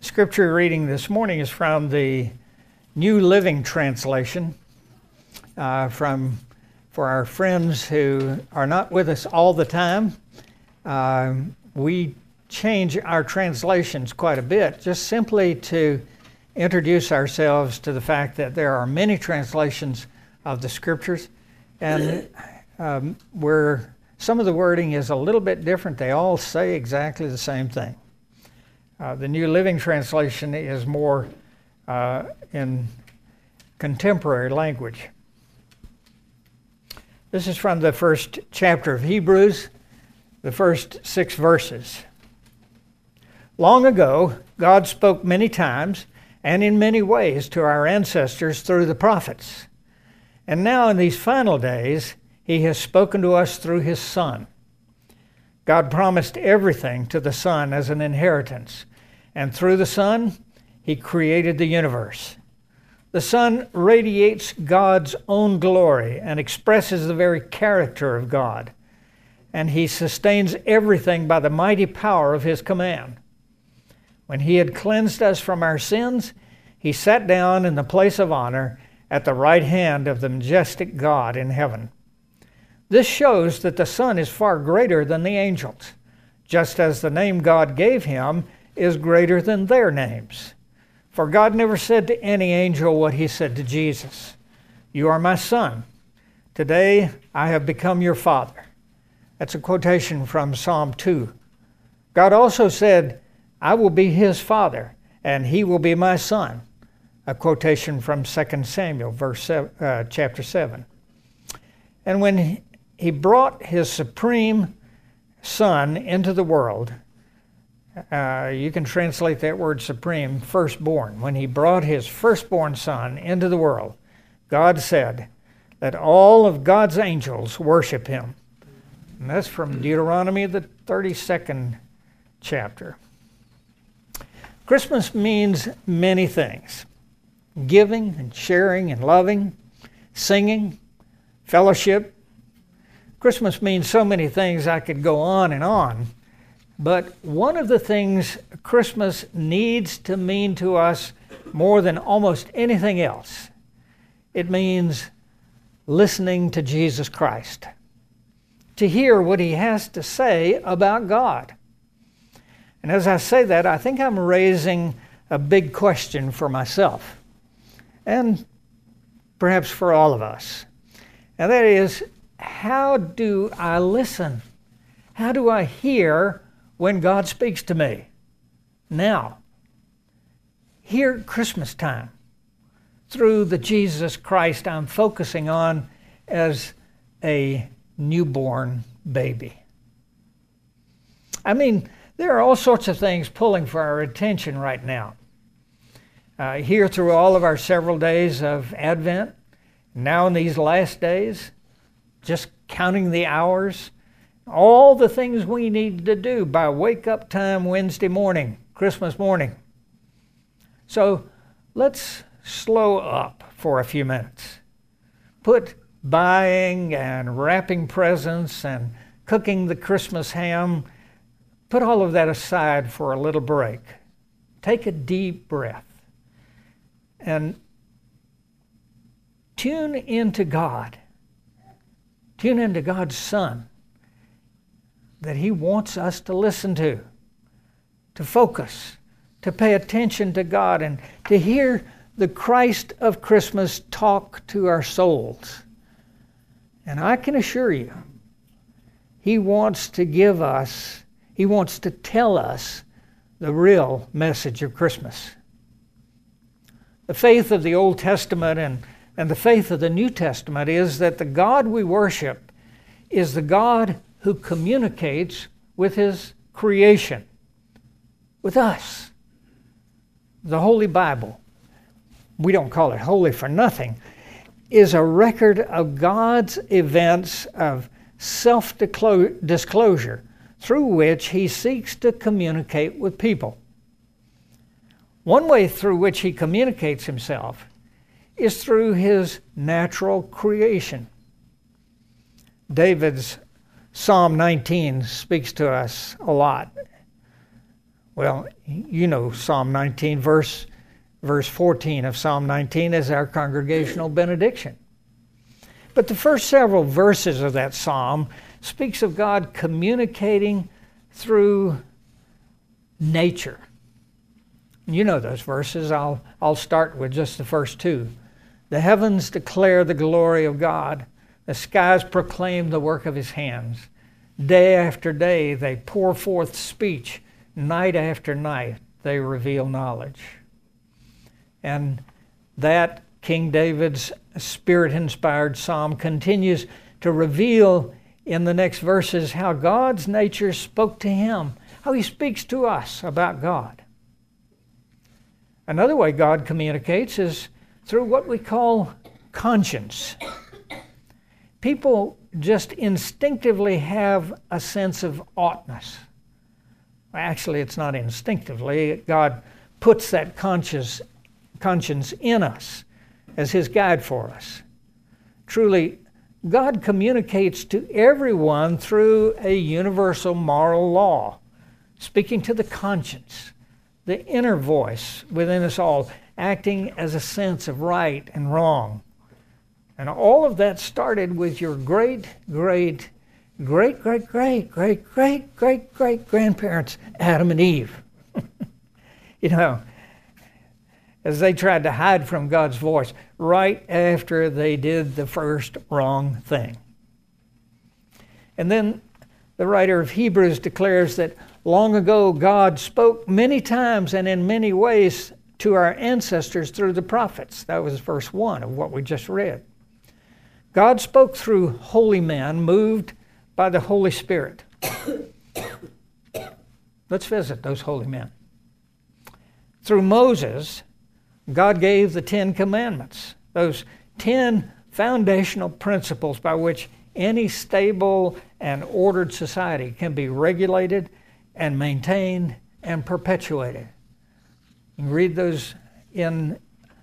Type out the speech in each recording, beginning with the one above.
Scripture reading this morning is from the New Living Translation. For our friends who are not with us all the time, we change our translations quite a bit, just simply to introduce ourselves to the fact that there are many translations of the Scriptures, and where some of the wording is a little bit different, they all say exactly the same thing. The New Living Translation is more in contemporary language. This is from the first chapter of Hebrews, the first 6 verses. Long ago, God spoke many times and in many ways to our ancestors through the prophets. And now in these final days, He has spoken to us through His Son. God promised everything to the Son as an inheritance, and through the Son, He created the universe. The Son radiates God's own glory and expresses the very character of God, and He sustains everything by the mighty power of His command. When He had cleansed us from our sins, He sat down in the place of honor at the right hand of the majestic God in heaven. This shows that the Son is far greater than the angels, just as the name God gave Him is greater than their names. For God never said to any angel what He said to Jesus, "You are my Son. Today I have become your Father." That's a quotation from Psalm 2. God also said, "I will be His Father, and He will be my Son." A quotation from 2 Samuel, chapter 7. And when He brought His supreme Son into the world, you can translate that word supreme, firstborn. When He brought His firstborn Son into the world, God said that all of God's angels worship Him. And that's from Deuteronomy, the 32nd chapter. Christmas means many things: giving and sharing and loving, singing, fellowship. Christmas means so many things I could go on and on. But one of the things Christmas needs to mean to us more than almost anything else, it means listening to Jesus Christ, to hear what He has to say about God. And as I say that, I think I'm raising a big question for myself, and perhaps for all of us. And that is, how do I listen? How do I hear when God speaks to me? Now, here at Christmas time, through the Jesus Christ I'm focusing on as a newborn baby. I mean, there are all sorts of things pulling for our attention right now. Here through all of our several days of Advent, now in these last days, just counting the hours, all the things we need to do by wake-up time Wednesday morning, Christmas morning. So let's slow up for a few minutes. Put buying and wrapping presents and cooking the Christmas ham, put all of that aside for a little break. Take a deep breath and tune into God. Tune into God's Son that He wants us to listen to focus, to pay attention to God, and to hear the Christ of Christmas talk to our souls. And I can assure you, He wants to give us, He wants to tell us the real message of Christmas. The faith of the Old Testament and the faith of the New Testament is that the God we worship is the God who communicates with His creation, with us. The Holy Bible, we don't call it holy for nothing, is a record of God's events of self-disclosure through which He seeks to communicate with people. One way through which He communicates Himself is through His natural creation. David's Psalm 19 speaks to us a lot. Well, you know Psalm 19, verse 14 of Psalm 19 is our congregational benediction. But the first several verses of that psalm speaks of God communicating through nature. You know those verses. I'll start with just the first two. The heavens declare the glory of God. The skies proclaim the work of his hands. Day after day they pour forth speech. Night after night they reveal knowledge. And that King David's Spirit-inspired psalm continues to reveal in the next verses how God's nature spoke to him, how he speaks to us about God. Another way God communicates is through what we call conscience. People just instinctively have a sense of oughtness. Actually, it's not instinctively. God puts that conscience in us as his guide for us. Truly, God communicates to everyone through a universal moral law, speaking to the conscience, the inner voice within us all, acting as a sense of right and wrong. And all of that started with your great-great-great-great-great-great-great-great-grandparents, Adam and Eve. You know, as they tried to hide from God's voice right after they did the first wrong thing. And then the writer of Hebrews declares that long ago God spoke many times and in many ways to our ancestors through the prophets. That was verse 1 of what we just read. God spoke through holy men moved by the Holy Spirit. Let's visit those holy men. Through Moses, God gave the 10 Commandments, those 10 foundational principles by which any stable and ordered society can be regulated and maintained and perpetuated. You can read those in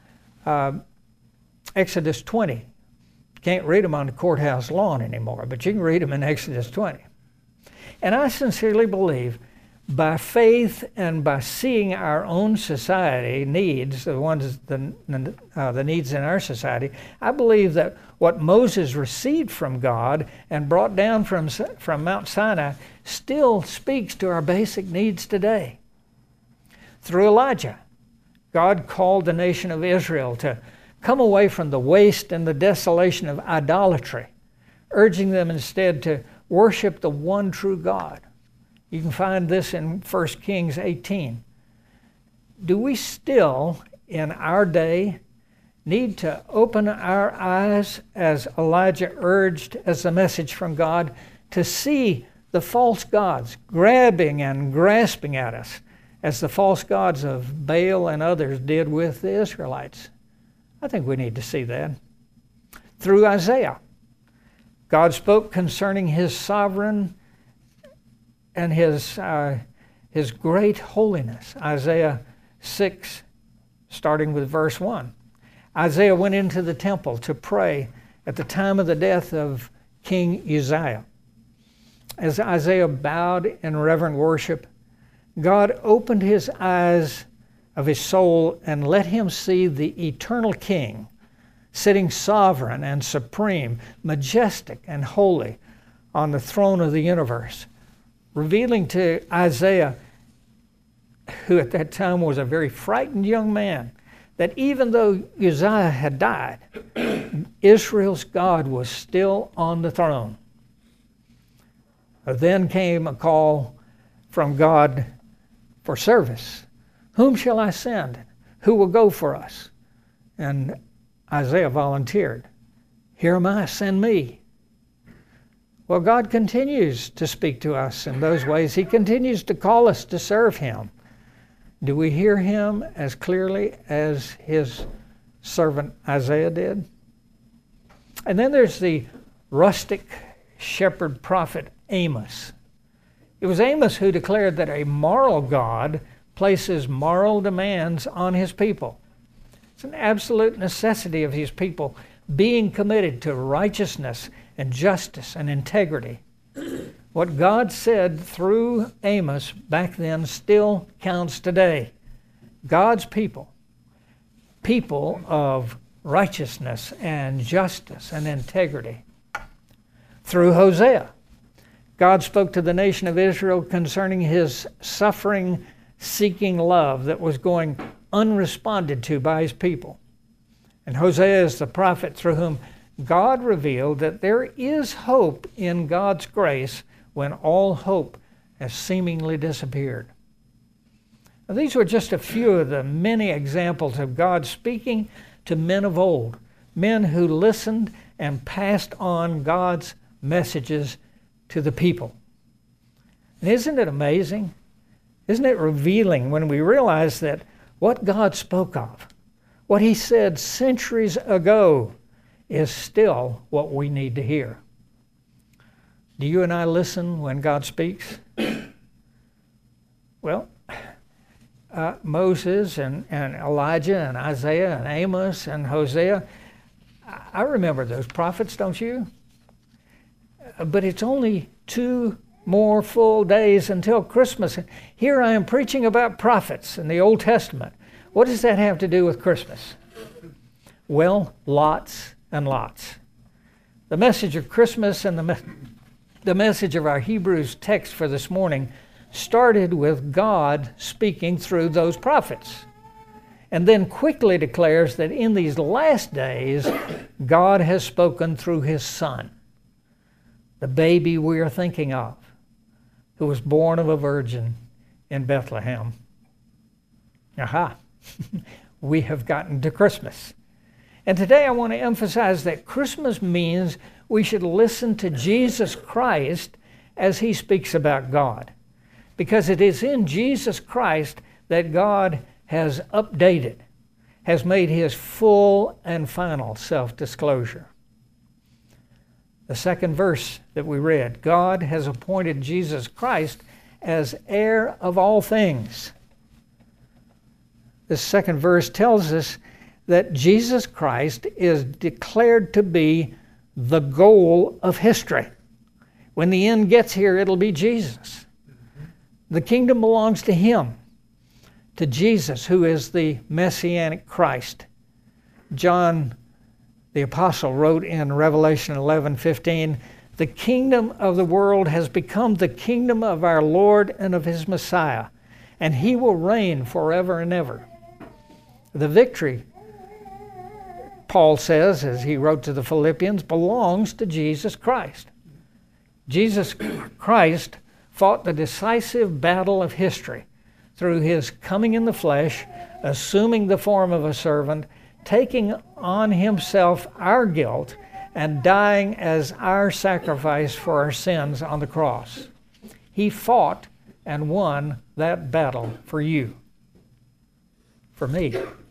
Exodus 20. Can't read them on the courthouse lawn anymore, but you can read them in Exodus 20. And I sincerely believe by faith and by seeing our own society needs, the needs in our society, I believe that what Moses received from God and brought down from Mount Sinai still speaks to our basic needs today. Through Elijah, God called the nation of Israel to come away from the waste and the desolation of idolatry, urging them instead to worship the one true God. You can find this in 1 Kings 18. Do we still, in our day, need to open our eyes, as Elijah urged as a message from God, to see the false gods grabbing and grasping at us, as the false gods of Baal and others did with the Israelites? I think we need to see that. Through Isaiah, God spoke concerning his sovereign and his great holiness. Isaiah 6, starting with verse 1. Isaiah went into the temple to pray at the time of the death of King Uzziah. As Isaiah bowed in reverent worship, God opened his eyes of his soul and let him see the eternal King, sitting sovereign and supreme, majestic and holy on the throne of the universe, revealing to Isaiah, who at that time was a very frightened young man, that even though Uzziah had died, Israel's God was still on the throne. Then came a call from God for service. Whom shall I send? Who will go for us? And Isaiah volunteered. Here am I, send me. Well, God continues to speak to us in those ways. He continues to call us to serve him. Do we hear him as clearly as his servant Isaiah did? And then there's the rustic shepherd prophet Amos. It was Amos who declared that a moral God places moral demands on his people. It's an absolute necessity of his people being committed to righteousness and justice and integrity. What God said through Amos back then still counts today. God's people, people of righteousness and justice and integrity. Through Hosea, God spoke to the nation of Israel concerning his suffering, seeking love that was going unresponded to by his people. And Hosea is the prophet through whom God revealed that there is hope in God's grace when all hope has seemingly disappeared. Now, these were just a few of the many examples of God speaking to men of old, men who listened and passed on God's messages to the people. And isn't it amazing? Isn't it revealing when we realize that what God spoke of, what he said centuries ago, is still what we need to hear? Do you and I listen when God speaks? Well, Moses and Elijah and Isaiah and Amos and Hosea, I remember those prophets, don't you? But it's only 2 more full days until Christmas. Here I am preaching about prophets in the Old Testament. What does that have to do with Christmas? Well, lots and lots. The message of Christmas and the message of our Hebrews text for this morning started with God speaking through those prophets, and then quickly declares that in these last days, God has spoken through his Son, the baby we are thinking of, who was born of a virgin in Bethlehem. Aha! We have gotten to Christmas. And today I want to emphasize that Christmas means we should listen to Jesus Christ as he speaks about God, because it is in Jesus Christ that God has updated, has made his full and final self-disclosure. The second verse that we read, God has appointed Jesus Christ as heir of all things. This second verse tells us that Jesus Christ is declared to be the goal of history. When the end gets here, it'll be Jesus. The kingdom belongs to him, to Jesus, who is the Messianic Christ. John the Apostle wrote in Revelation 11:15, "The kingdom of the world has become the kingdom of our Lord and of his Messiah, and he will reign forever and ever." The victory, Paul says, as he wrote to the Philippians, belongs to Jesus Christ. Jesus Christ fought the decisive battle of history through his coming in the flesh, assuming the form of a servant, taking on himself our guilt, and dying as our sacrifice for our sins on the cross. He fought and won that battle for you, for me.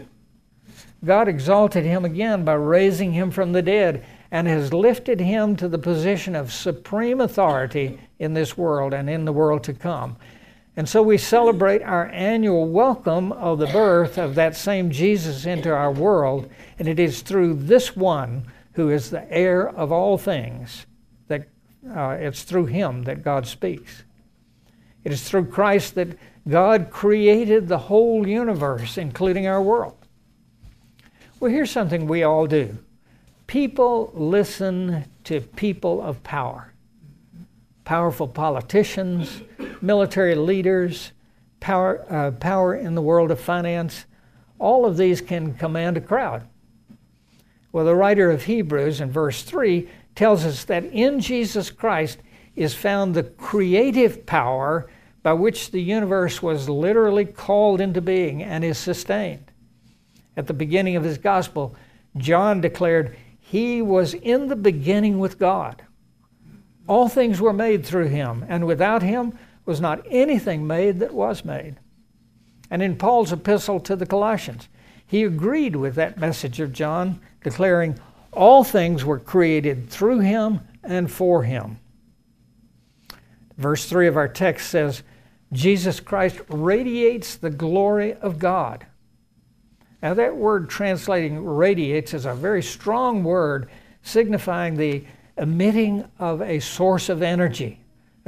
God exalted him again by raising him from the dead and has lifted him to the position of supreme authority in this world and in the world to come. And so we celebrate our annual welcome of the birth of that same Jesus into our world, and it is through this one who is the heir of all things that it's through him that God speaks. It is through Christ that God created the whole universe, including our world. Well, here's something we all do. People listen to people of power. Powerful politicians, military leaders, power in the world of finance. All of these can command a crowd. Well, the writer of Hebrews in verse 3 tells us that in Jesus Christ is found the creative power by which the universe was literally called into being and is sustained. At the beginning of his gospel, John declared, "He was in the beginning with God. All things were made through him, and without him was not anything made that was made." And in Paul's epistle to the Colossians, he agreed with that message of John, declaring, "All things were created through him and for him." Verse 3 of our text says, Jesus Christ radiates the glory of God. Now that word translating radiates is a very strong word signifying the emitting of a source of energy,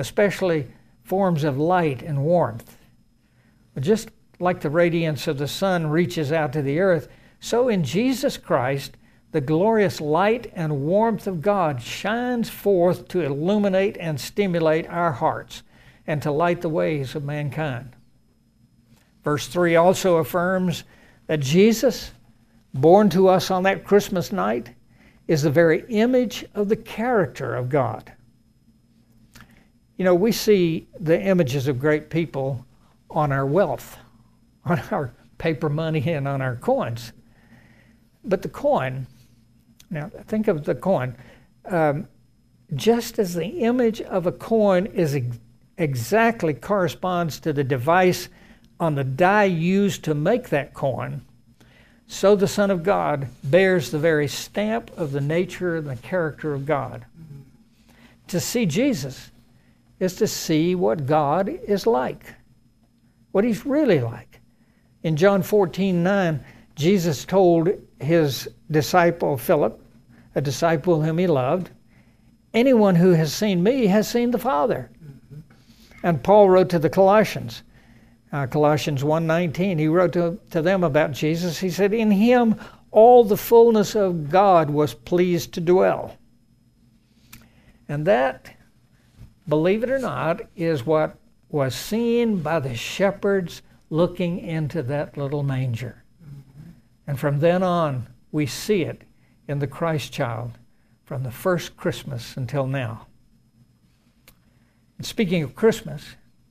especially forms of light and warmth. But just like the radiance of the sun reaches out to the earth, so in Jesus Christ, the glorious light and warmth of God shines forth to illuminate and stimulate our hearts and to light the ways of mankind. Verse 3 also affirms that Jesus, born to us on that Christmas night, is the very image of the character of God. You know, we see the images of great people on our wealth, on our paper money, and on our coins. But the coin, now think of the coin, just as the image of a coin is exactly corresponds to the device on the die used to make that coin, so the Son of God bears the very stamp of the nature and the character of God. To see Jesus is to see what God is like, what he's really like. In John 14:9, Jesus told his disciple Philip, a disciple whom he loved, anyone who has seen me has seen the Father. And Paul wrote to the Colossians, Colossians 1:19, he wrote to them about Jesus. He said, in him all the fullness of God was pleased to dwell. And that, believe it or not, is what was seen by the shepherds looking into that little manger. And from then on, we see it in the Christ child from the first Christmas until now. And speaking of Christmas,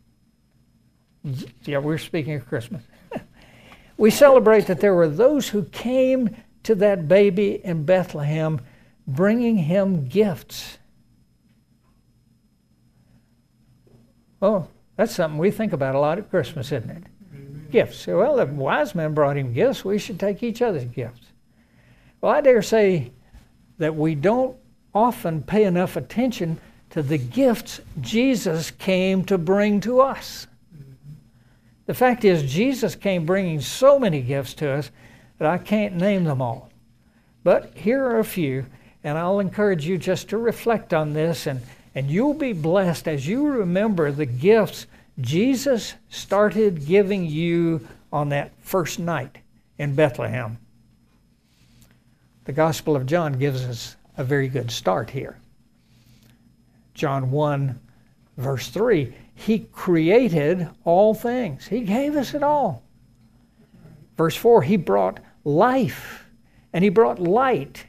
yeah, we're speaking of Christmas. We celebrate that there were those who came to that baby in Bethlehem bringing him gifts. Oh, that's something we think about a lot at Christmas, isn't it? Amen. Gifts. Well, the wise men brought him gifts. We should take each other's gifts. Well, I dare say that we don't often pay enough attention to the gifts Jesus came to bring to us. The fact is, Jesus came bringing so many gifts to us that I can't name them all. But here are a few, and I'll encourage you just to reflect on this, and you'll be blessed as you remember the gifts Jesus started giving you on that first night in Bethlehem. The Gospel of John gives us a very good start here. John 1, verse 3, he created all things. He gave us it all. Verse 4, he brought life, and he brought light.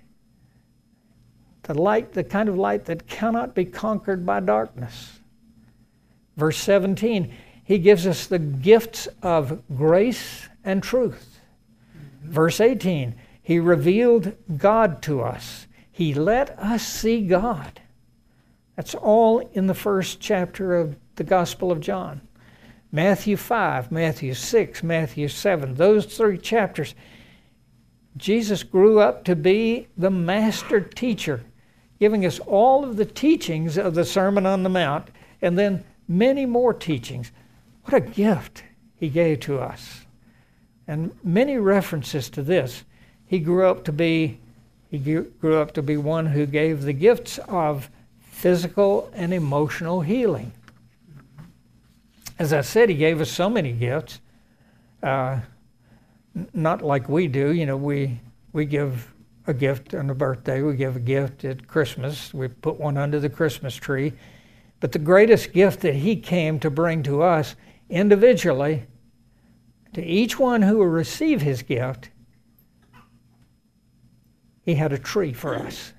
The kind of light that cannot be conquered by darkness. Verse 17, he gives us the gifts of grace and truth. Verse 18, he revealed God to us. He let us see God. That's all in the first chapter of the Gospel of John. Matthew 5, Matthew 6, Matthew 7, those three chapters, Jesus grew up to be the master teacher, giving us all of the teachings of the Sermon on the Mount, and then many more teachings. What a gift he gave to us. And many references to this. He grew up to be one who gave the gifts of physical and emotional healing. As I said, he gave us so many gifts. Not like we do. You know, we give a gift on a birthday. We give a gift at Christmas. We put one under the Christmas tree. But the greatest gift that he came to bring to us individually, to each one who will receive his gift, he had a tree for us.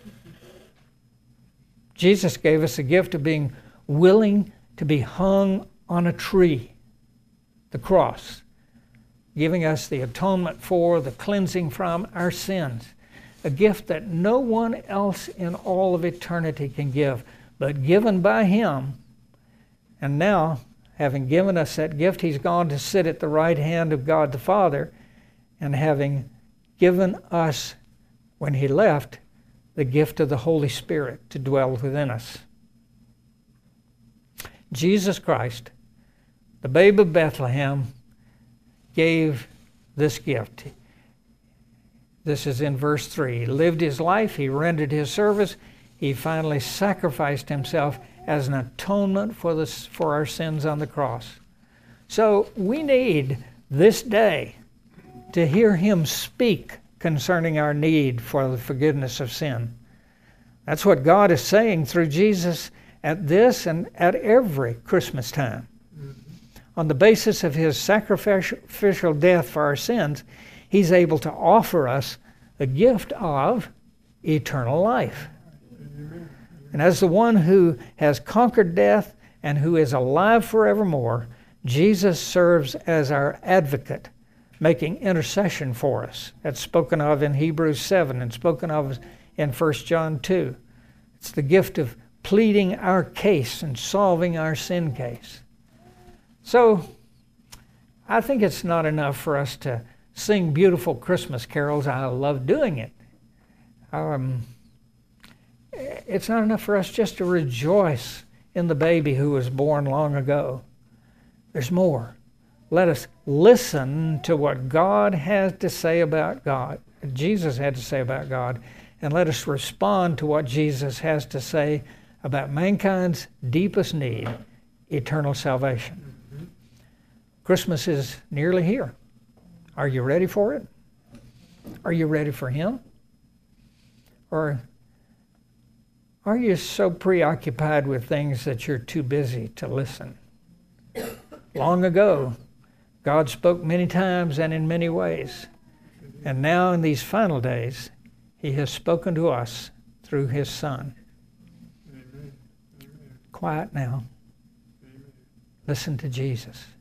Jesus gave us a gift of being willing to be hung on a tree, the cross, giving us the atonement for, the cleansing from our sins, a gift that no one else in all of eternity can give, but given by him. And now, having given us that gift, he's gone to sit at the right hand of God the Father, and having given us, when he left, the gift of the Holy Spirit to dwell within us. Jesus Christ, the babe of Bethlehem, gave this gift. This is in verse 3. He lived his life, he rendered his service, he finally sacrificed himself as an atonement for our sins on the cross. So we need this day to hear him speak concerning our need for the forgiveness of sin. That's what God is saying through Jesus at this and at every Christmas time. On the basis of his sacrificial death for our sins, he's able to offer us the gift of eternal life. And as the one who has conquered death and who is alive forevermore, Jesus serves as our advocate, making intercession for us. That's spoken of in Hebrews 7 and spoken of in 1 John 2. It's the gift of pleading our case and solving our sin case. So, I think it's not enough for us to sing beautiful Christmas carols. I love doing it. It's not enough for us just to rejoice in the baby who was born long ago. There's more. Let us listen to what God has to say about God, Jesus had to say about God, and let us respond to what Jesus has to say about mankind's deepest need, eternal salvation. Christmas is nearly here. Are you ready for it? Are you ready for him? Or are you so preoccupied with things that you're too busy to listen? Long ago, God spoke many times and in many ways. And now in these final days, he has spoken to us through his Son. Quiet now. Listen to Jesus.